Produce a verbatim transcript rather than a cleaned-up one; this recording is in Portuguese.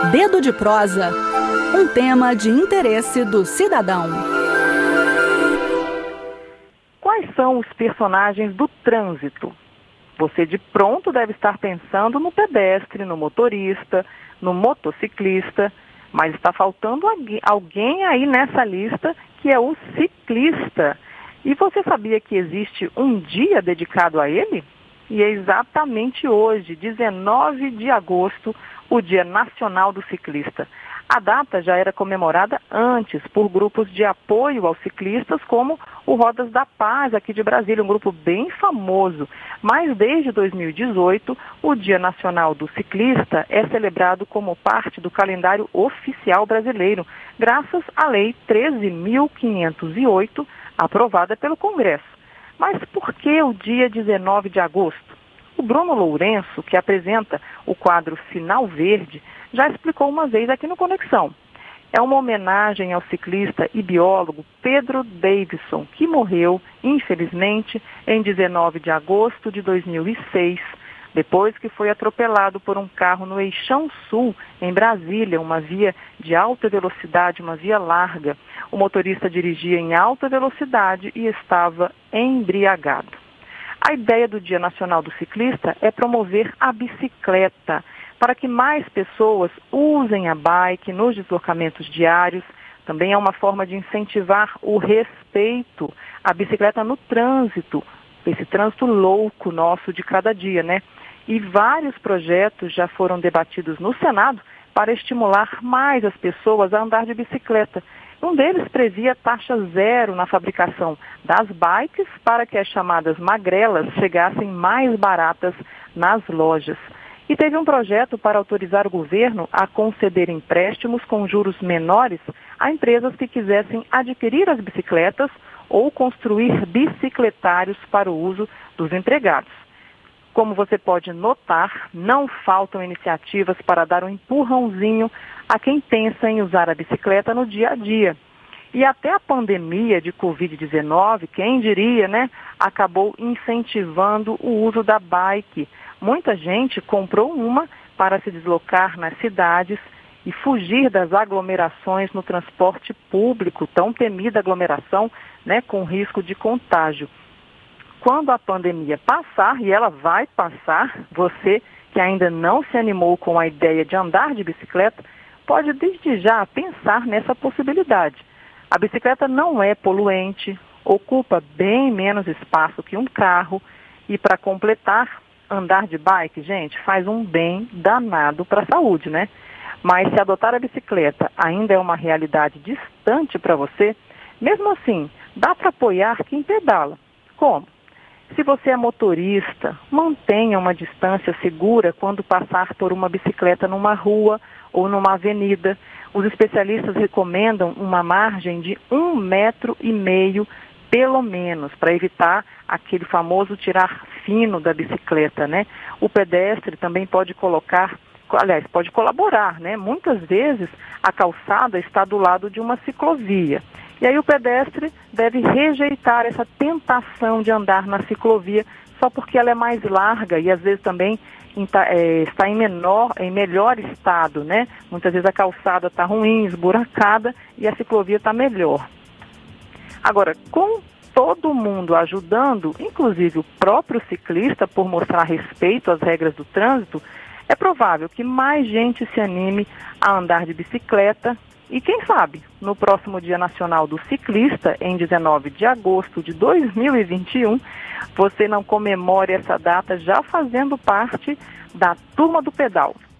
Dedo de prosa, um tema de interesse do cidadão. Quais são os personagens do trânsito? Você de pronto deve estar pensando no pedestre, no motorista, no motociclista, mas está faltando alguém aí nessa lista que é o ciclista. E você sabia que existe um dia dedicado a ele? E é exatamente hoje, dezenove de agosto, o Dia Nacional do Ciclista. A data já era comemorada antes por grupos de apoio aos ciclistas, como o Rodas da Paz, aqui de Brasília, um grupo bem famoso. Mas desde dois mil e dezoito, o Dia Nacional do Ciclista é celebrado como parte do calendário oficial brasileiro, graças à Lei treze mil quinhentos e oito, aprovada pelo Congresso. Mas por que o dia dezenove de agosto? O Bruno Lourenço, que apresenta o quadro Sinal Verde, já explicou uma vez aqui no Conexão. É uma homenagem ao ciclista e biólogo Pedro Davidson, que morreu, infelizmente, em dezenove de agosto de dois mil e seis, depois que foi atropelado por um carro no Eixão Sul, em Brasília, uma via de alta velocidade, uma via larga. O motorista dirigia em alta velocidade e estava embriagado. A ideia do Dia Nacional do Ciclista é promover a bicicleta, para que mais pessoas usem a bike nos deslocamentos diários. Também é uma forma de incentivar o respeito à bicicleta no trânsito, esse trânsito louco nosso de cada dia, né? E vários projetos já foram debatidos no Senado para estimular mais as pessoas a andar de bicicleta. Um deles previa taxa zero na fabricação das bikes para que as chamadas magrelas chegassem mais baratas nas lojas. E teve um projeto para autorizar o governo a conceder empréstimos com juros menores a empresas que quisessem adquirir as bicicletas ou construir bicicletários para o uso dos empregados. Como você pode notar, não faltam iniciativas para dar um empurrãozinho a quem pensa em usar a bicicleta no dia a dia. E até a pandemia de covid dezenove, quem diria, né, acabou incentivando o uso da bike. Muita gente comprou uma para se deslocar nas cidades e fugir das aglomerações no transporte público, tão temida aglomeração, né, com risco de contágio. Quando a pandemia passar, e ela vai passar, você que ainda não se animou com a ideia de andar de bicicleta, pode desde já pensar nessa possibilidade. A bicicleta não é poluente, ocupa bem menos espaço que um carro e, para completar, andar de bike, gente, faz um bem danado para a saúde, né? Mas se adotar a bicicleta ainda é uma realidade distante para você, mesmo assim, dá para apoiar quem pedala. Como? Se você é motorista, mantenha uma distância segura quando passar por uma bicicleta numa rua ou numa avenida. Os especialistas recomendam uma margem de um metro e meio, pelo menos, para evitar aquele famoso tirar fino da bicicleta, né? O pedestre também pode colocar, aliás, pode colaborar, né? Muitas vezes a calçada está do lado de uma ciclovia. E aí o pedestre deve rejeitar essa tentação de andar na ciclovia só porque ela é mais larga e às vezes também está em, menor, em melhor estado, né? Muitas vezes a calçada está ruim, esburacada e a ciclovia está melhor. Agora, com todo mundo ajudando, inclusive o próprio ciclista, por mostrar respeito às regras do trânsito, é provável que mais gente se anime a andar de bicicleta. E quem sabe, no próximo Dia Nacional do Ciclista, em dezenove de agosto de dois mil e vinte e um, você não comemore essa data já fazendo parte da Turma do Pedal.